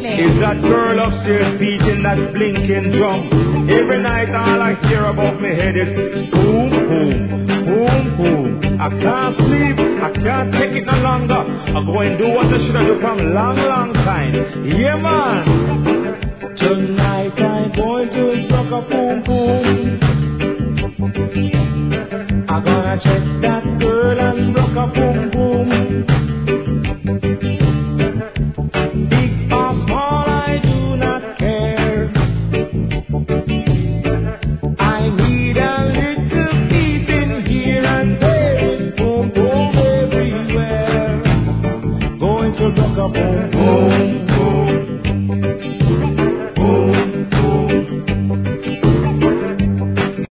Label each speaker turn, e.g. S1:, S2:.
S1: Is that girl upstairs beating that blinking drum? Every night all I hear above my head is boom, boom, boom, boom. I can't sleep, I can't take it no longer. I go and do what I should have done from long, long time. Yeah, man. Tonight I'm going to suck a boom, boom. I'm gonna check that girl and rock a boom.